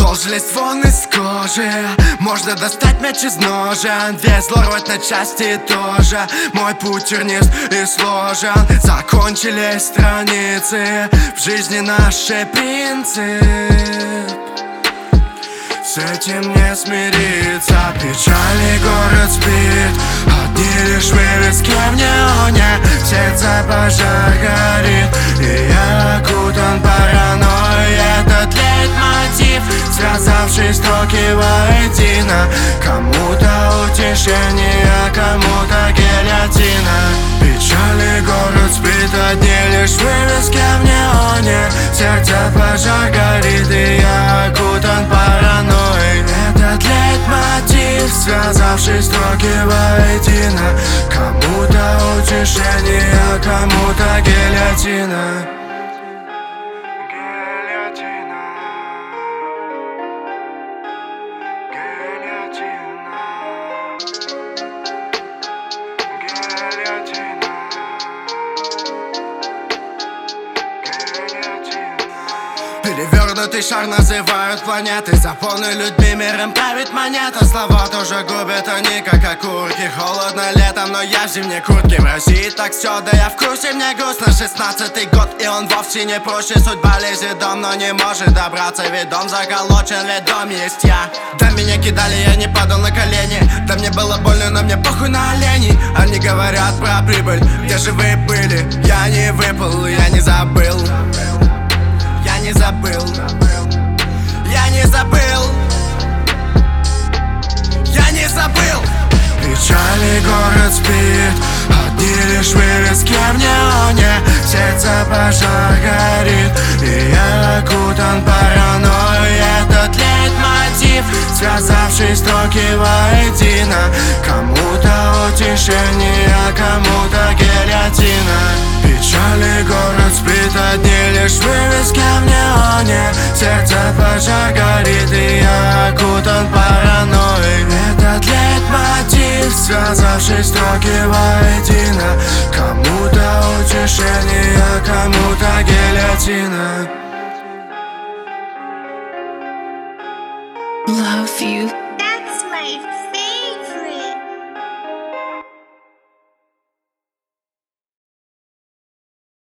Волжь лезть вон из кожи, можно достать мяч из ножен, весь зло рвать на части тоже. Мой путь тернист и сложен, закончились страницы, в жизни нашей принцип. С этим не смириться, печали город спит, одни лишь вывески в неоне, в сердце пожар горит, и я окутан паранойей. Этот лейтмотив, связавший строки воедино, кому-то утешение, кому-то гильотина. Печали город спит, одни лишь вывески в неоне, в сердце пожар горит, и я окутан паранойей. Этот лейтмотив, связавший строки воедино, кому-то утешение, кому-то гильотина. Перевернутый шар называют планетой, заполнен людьми, миром правит монета. Слова тоже губят они, как окурки. Холодно летом, но я в зимней куртке. В России так все, да я в курсе, мне грустно. 16-й год, и он вовсе не проще. Судьба лезет дом, но не может добраться, ведь дом заколочен, ведь дом есть я. Да меня кидали, я не падал на колени. Да мне было больно, но мне похуй на оленей. Они говорят про прибыль, где же вы были? Я не выпал, я не забыл. Я не забыл, я не забыл, я не забыл. Печали город спит, одни лишь вывески в неоне, в сердце пожар горит, и я окутан паранойей. Этот лейтмотив, связавший строки воедино, кому-то утешение, кому-то гильотина. Печали город спит, одни лишь вывески в неоне, в сердце пожар горит, и я окутан паранойей. Этот лейтмотив, связавший строки воедино, кому-то утешение, кому-то гильотина.